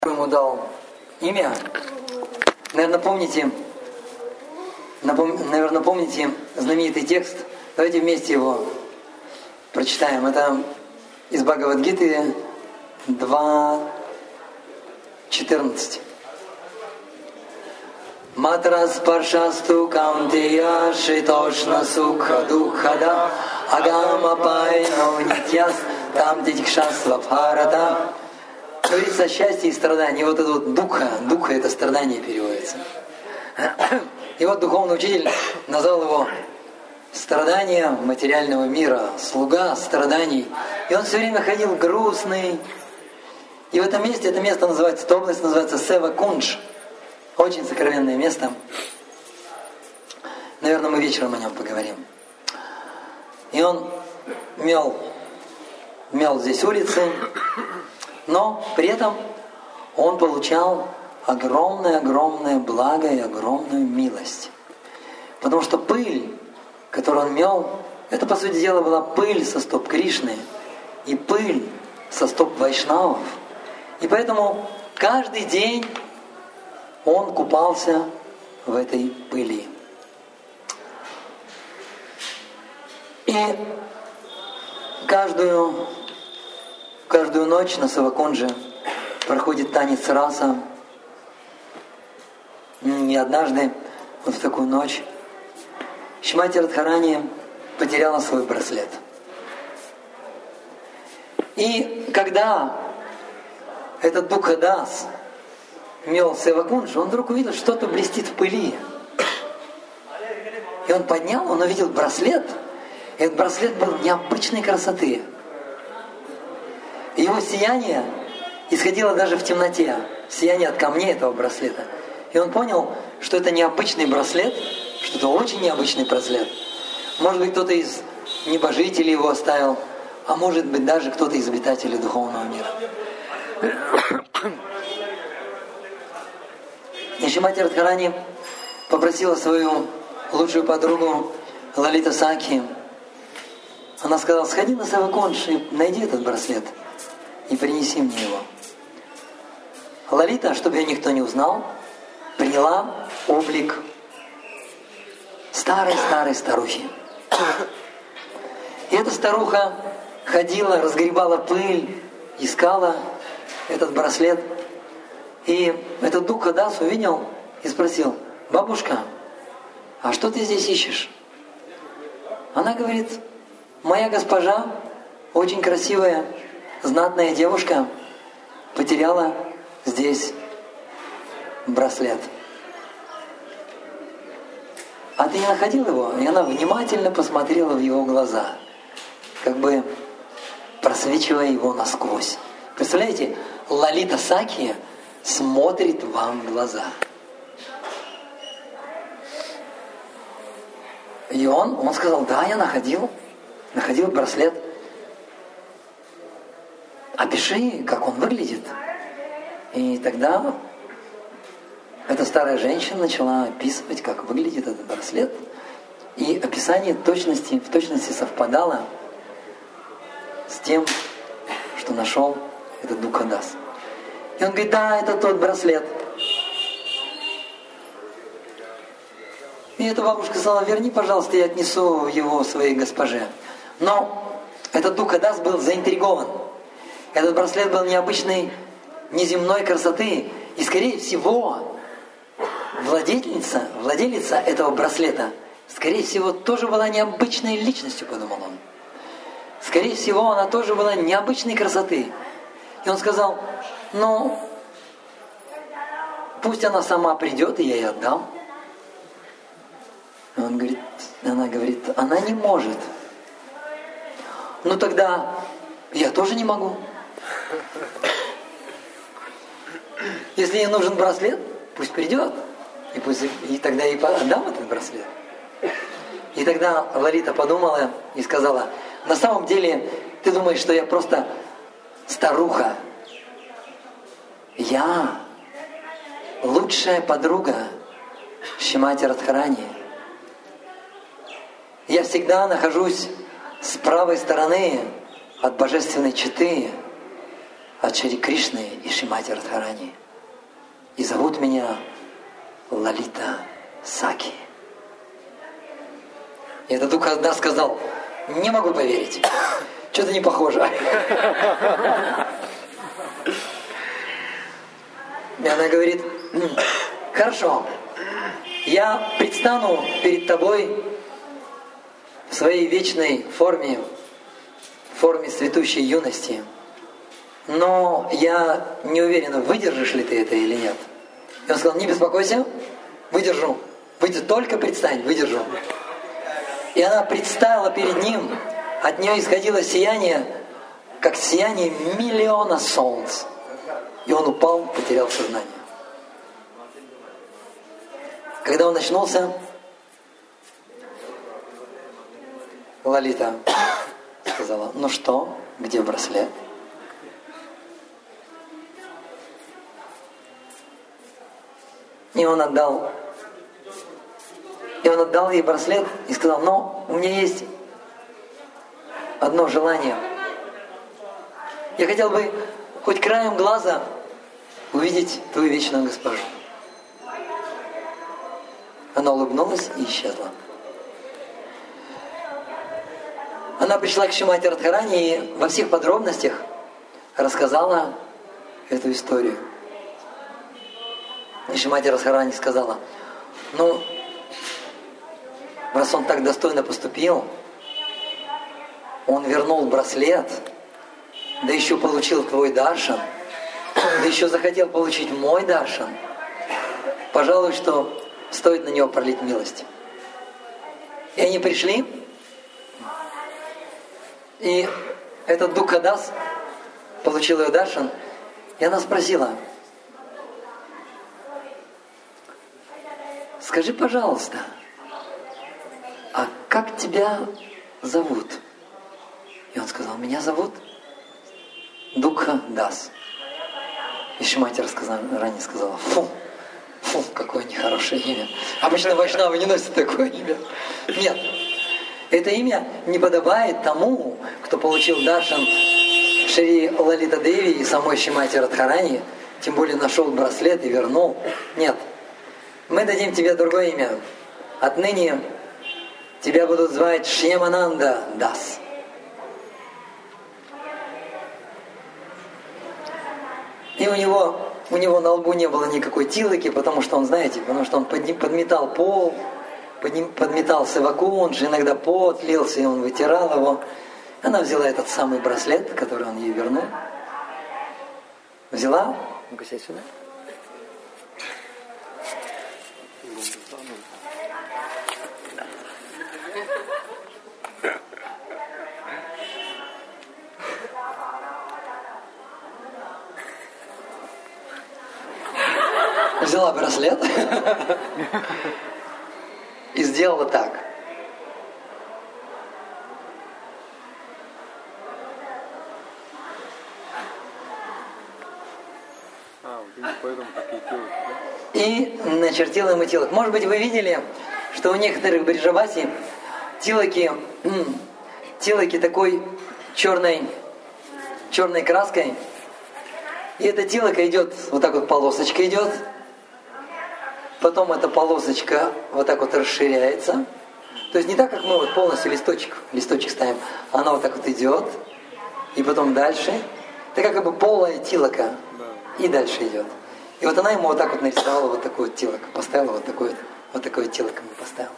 ему дал имя. Наверное, помните знаменитый текст. Давайте вместе его прочитаем. Это из Бхагавад-гиты 2.14. Матрас паршасту каунтея шитошна сукха духада агама пайно нитьяс там титикшасва бхарата. Говорится о счастье и страдании. Вот это вот духа это страдание переводится. И вот духовный учитель назвал его страдание материального мира, слуга страданий. И он все время ходил грустный. И в этом месте, это место называется, эта область называется Сева-Кундж. Очень сокровенное место. Наверное, мы вечером о нем поговорим. И он мел здесь улицы, но при этом он получал огромное благо и огромную милость. Потому что пыль, которую он мел, это, по сути дела, была пыль со стоп Кришны и пыль со стоп Вайшнавов. И поэтому каждый день он купался в этой пыли. И каждую ночь на Севакунже проходит танец раса. И однажды, вот в такую ночь, Шримати Радхарани потеряла свой браслет. И когда этот Дукхадас мел Севакунж, он вдруг увидел, что-то блестит в пыли. И он поднял, он увидел браслет. И этот браслет был необычной красоты. И его сияние исходило даже в темноте. Сияние от камней этого браслета. И он понял, что это необычный браслет, что это очень необычный браслет. Может быть, кто-то из небожителей его оставил, а может быть, даже кто-то из обитателей духовного мира. И Шримати Радхарани попросила свою лучшую подругу Лалита Сакхи. Она сказала: сходи на Севакунж и найди этот браслет и принеси мне его. Лалита, чтобы ее никто не узнал, приняла облик старой старухи. И эта старуха ходила, разгребала пыль, искала этот браслет. И этот Дукхадас увидел и спросил: бабушка, а что ты здесь ищешь? Она говорит: моя госпожа, очень красивая, знатная девушка, потеряла здесь браслет. А ты не находил его? И она внимательно посмотрела в его глаза, как бы просвечивая его насквозь. Представляете, Лалита Сакхи смотрит вам в глаза. И он сказал: да, я находил браслет. Опиши, как он выглядит. И тогда эта старая женщина начала описывать, как выглядит этот браслет. И описание в точности совпадало с тем, что нашел этот Дукхадас. И он говорит: да, это тот браслет. И эта бабушка сказала: верни, пожалуйста, я отнесу его своей госпоже. Но этот Дукхадас был заинтригован. Этот браслет был необычной, неземной красоты. И, скорее всего, владелица этого браслета, скорее всего, тоже была необычной личностью, подумал он. Скорее всего, она тоже была необычной красоты. И он сказал: ну, пусть она сама придет, и я ей отдам. Она говорит, она не может. Ну тогда я тоже не могу. Если ей нужен браслет, пусть придет. И тогда ей отдам этот браслет. И тогда Лалита подумала и сказала: на самом деле ты думаешь, что я просто старуха. Я лучшая подруга Шримати Радхарани. Я всегда нахожусь с правой стороны от божественной четы, от Шри Кришны и Шримати Радхарани. И зовут меня Лалита Саки. И этот Дукхадас сказал: не могу поверить, что-то не похоже. И она говорит: хорошо, я предстану перед тобой в своей вечной форме, в форме цветущей юности. Но я не уверена, выдержишь ли ты это или нет. И он сказал: не беспокойся, выдержу. Только предстань, выдержу. И она предстала перед ним, от нее исходило сияние, как сияние миллиона солнц. И он упал, потерял сознание. Когда он очнулся, Лалита сказала: ну что, где браслет? И он отдал ей браслет и сказал: но у меня есть одно желание. Я хотел бы хоть краем глаза увидеть твою вечную госпожу. Она улыбнулась и исчезла. Она пришла к Шримати Радхарани и во всех подробностях рассказала эту историю. И Шримати Радхарани сказала: ну, раз он так достойно поступил, он вернул браслет, да еще получил твой даршан, да еще захотел получить мой даршан, пожалуй, что стоит на него пролить милость. И они пришли, и этот Дукхадас получил ее даршан, и она спросила: скажи, пожалуйста, а как тебя зовут? И он сказал: меня зовут Дукхадас. И Шримати Радхарани сказала: фу, какое нехорошее имя. Обычно вайшнавы не носят такое имя. Нет, это имя не подобает тому, кто получил даршан Шри Лалита Деви и самой Шримати Радхарани, тем более нашел браслет и вернул. Нет, мы дадим тебе другое имя. Отныне тебя будут звать Шьямананда Дас. И у него на лбу не было никакой тилоки, потому что он подметал пол, подметал севакунж, иногда пот лился, и он вытирал его. Она взяла этот самый браслет, который он ей вернул. Взяла. Ну-ка, сядь сюда. Взяла браслет и сделала так. И начертила ему тилок. Может быть, вы видели, что у некоторых бриджаваси тилоки такой черной краской. И эта тилока идет, вот так вот полосочка идет. Потом эта полосочка вот так вот расширяется. То есть не так, как мы вот полностью листочек ставим. Она вот так вот идет. И потом дальше. Это как бы полая тилока. И дальше идет. И вот она ему вот так вот нарисовала вот такую вот тилоку. Поставила вот такое тилоко ему поставила.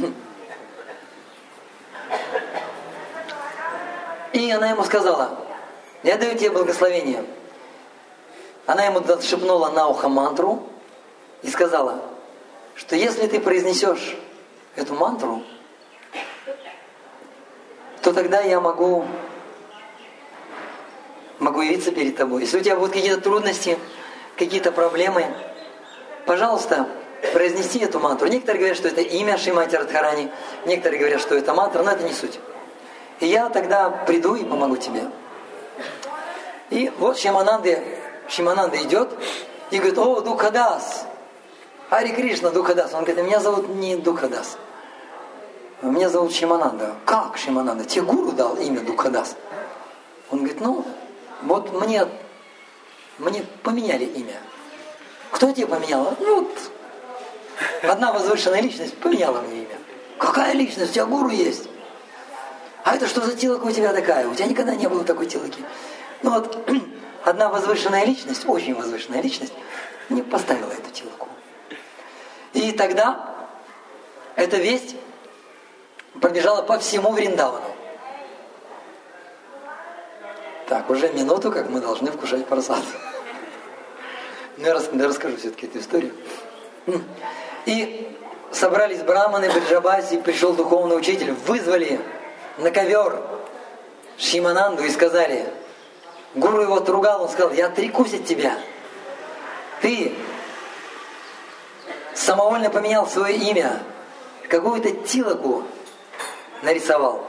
И она ему сказала: я даю тебе благословение. Она ему шепнула на ухо мантру и сказала, что если ты произнесешь эту мантру, то тогда я могу явиться перед тобой. Если у тебя будут какие-то трудности, какие-то проблемы, пожалуйста, произнеси эту мантру. Некоторые говорят, что это имя Шримати Радхарани, некоторые говорят, что это мантра, но это не суть. И я тогда приду и помогу тебе. И вот Шьямананда идет и говорит: о, Дукхадас, Хари Кришна, Дукхадас. Он говорит: меня зовут не Дукхадас, меня зовут Шьямананда. Как Шьямананда? Тебе гуру дал имя Дукхадас. Он говорит: ну, вот мне мне поменяли имя. Кто тебе поменял? Ну, вот, одна возвышенная личность поменяла мне имя. Какая личность? У тебя гуру есть. А это что за тилока у тебя такая? У тебя никогда не было такой тилоки. Ну вот, одна возвышенная личность, очень возвышенная личность, мне поставила эту тилоку. И тогда эта весть пробежала по всему Вриндавану. Так, уже минуту, как мы должны вкушать прасад. Я расскажу все-таки эту историю. И собрались браманы, Бриджабаси, пришел духовный учитель, вызвали на ковер Шимананду и сказали, гуру его отругал, он сказал, я отрекусь от тебя. Ты самовольно поменял свое имя, какую-то тилоку нарисовал.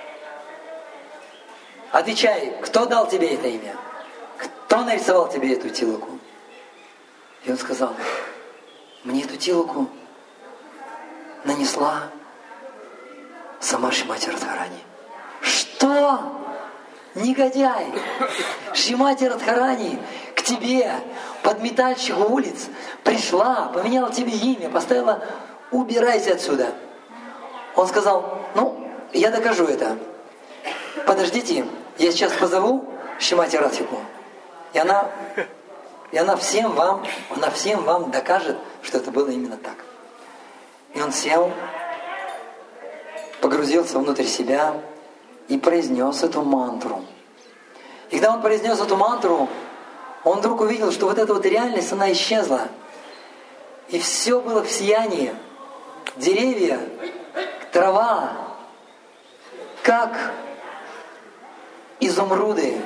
Отвечай, кто дал тебе это имя? Кто нарисовал тебе эту тилоку? И он сказал, мне эту тилоку нанесла сама Шримати Радхарани. Что? Негодяй! Шримати Радхарани к тебе, подметальщику улиц, пришла, поменяла тебе имя, поставила «убирайся отсюда». Он сказал, ну, я докажу это. Подождите, я сейчас позову Шримати Радхику, и она всем вам докажет, что это было именно так. И он сел, погрузился внутрь себя и произнес эту мантру. И когда он произнес эту мантру, он вдруг увидел, что вот эта вот реальность, она исчезла. И все было в сиянии. Деревья, трава, как изумруды,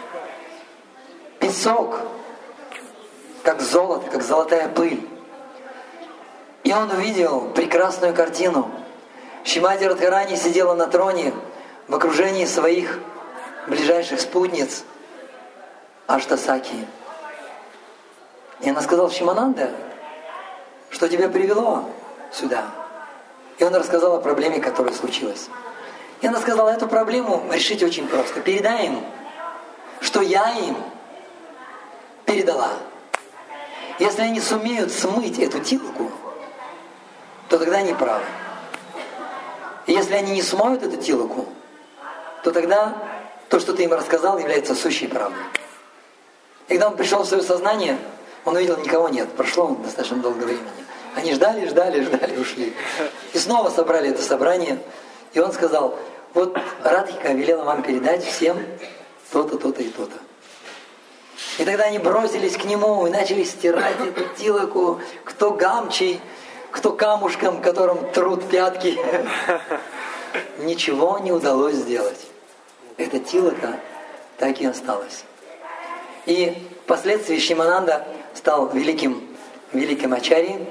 песок, как золото, как золотая пыль. И он увидел прекрасную картину. Шримати Радхарани сидела на троне в окружении своих ближайших спутниц Аштасаки. И она сказала, Шимананда, что тебя привело сюда? И он рассказал о проблеме, которая случилась. И она сказала, эту проблему решить очень просто. Передай им, что я им передала. Если они сумеют смыть эту тилоку, то тогда они правы. И если они не смоют эту тилоку, то тогда то, что ты им рассказал, является сущей правдой. И когда он пришел в свое сознание, он увидел, никого нет. Прошло достаточно долго времени. Они ждали, ушли. И снова собрали это собрание. И он сказал, вот Радхика велела вам передать всем то-то, то-то и то-то. И тогда они бросились к нему и начали стирать эту тилоку, кто гамчей, кто камушком, которым трут пятки. Ничего не удалось сделать. Эта тилока так и осталась. И впоследствии Шримананда стал великим ачарьей.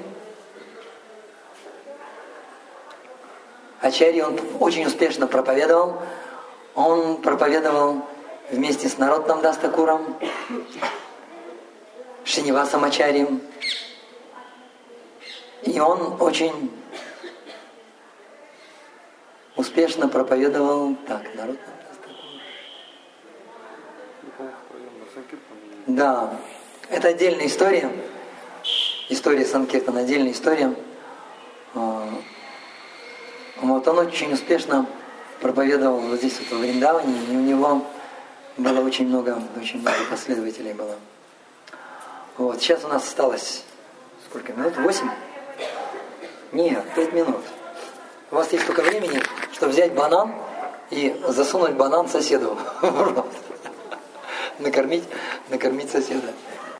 Ачарьи он очень успешно проповедовал. Он проповедовал вместе с Народным Дастакуром, Шринивасом Ачарьем. И он очень успешно проповедовал Народным Дастакуром. Да, это отдельная история. История Санкиртана, отдельная история. Вот он очень успешно проповедовал вот здесь вот в Вриндаване, и у него было очень много последователей было. Вот, сейчас у нас осталось сколько минут? 8? Нет, 5 минут. У вас есть только времени, чтобы взять банан и засунуть банан соседу в рот. Накормить соседа.